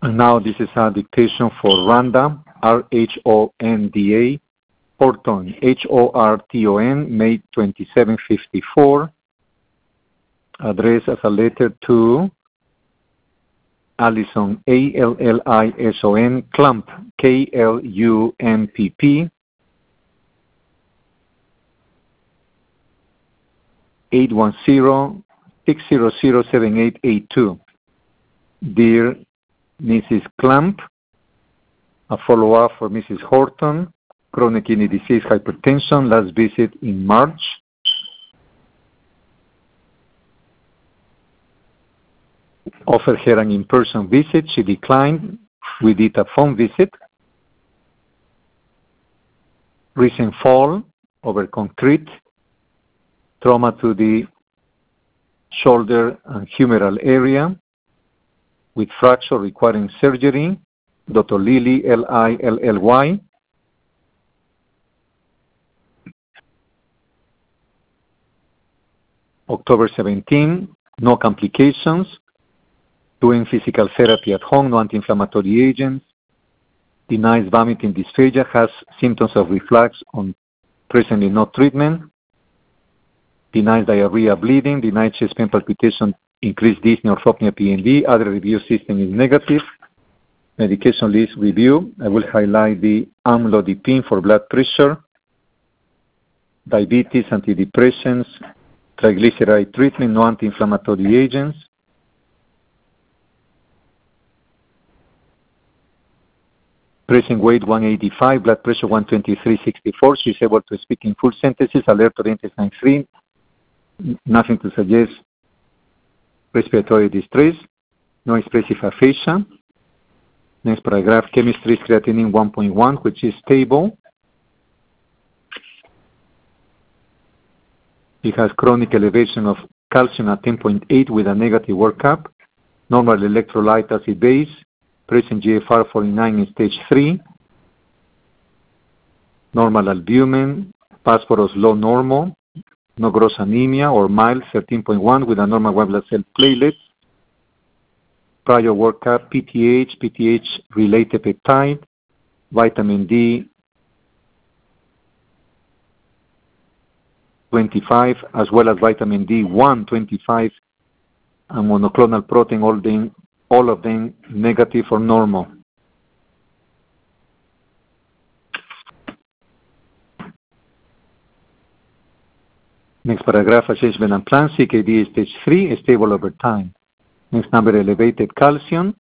And now this is a dictation for Rhonda, R-H-O-N-D-A, Horton, H-O-R-T-O-N, May 2754. Address as a letter to Allison, A-L-L-I-S-O-N, Klumpp, K-L-U-M-P-P, 810-600-7882. Dear Mrs. Klumpp, a follow-up for Mrs. Horton, chronic kidney disease, hypertension, last visit in March. Offered her an in-person visit. She declined. We did a phone visit. Recent fall over concrete. Trauma to the shoulder and humeral area with fracture requiring surgery. Dr. Lilly, L-I-L-L-Y. October 17, no complications. Doing physical therapy at home, no anti-inflammatory agents. Denies vomiting dysphagia, has symptoms of reflux on presently no treatment. Denies diarrhea, bleeding. Denies chest pain, palpitation, increased dyspnea, orthopnea, PND. Other review system is negative. Medication list review. I will highlight the amlodipine for blood pressure, diabetes, antidepressants, triglyceride treatment, no anti-inflammatory agents. Present weight 185, blood pressure 123/64. She's able to speak in full sentences, alert oriented sign 3. Nothing to suggest respiratory distress. No expressive aphasia. Next paragraph, chemistry, creatinine 1.1, which is stable. He has chronic elevation of calcium at 10.8 with a negative workup. Normal electrolyte acid base. Present GFR 49 in stage 3. Normal albumin. Phosphorus low normal. No gross anemia or mild 13.1 with a normal white blood cell platelets. Prior workup, PTH related peptide, vitamin D 25, as well as vitamin D1 25, and monoclonal protein, all of them negative or normal. Next paragraph, assessment and plan, CKD stage 3, stable over time. Next number, elevated calcium.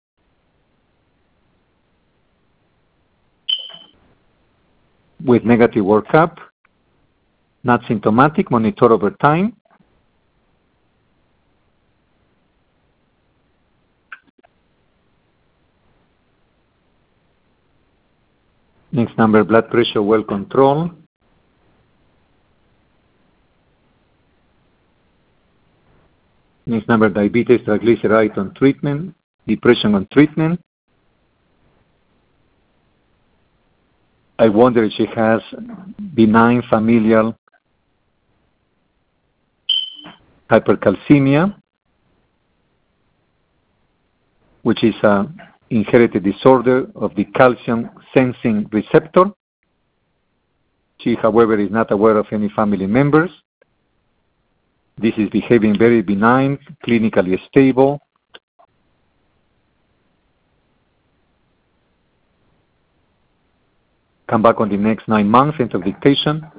With negative workup, not symptomatic, monitor over time. Next number, blood pressure well controlled. Next number, diabetes, triglyceride on treatment, depression on treatment. I wonder if she has benign familial hypercalcemia, which is an inherited disorder of the calcium sensing receptor. She, however, is not aware of any family members. This is behaving very benign, clinically stable. Come back on the next 9 months, end of dictation.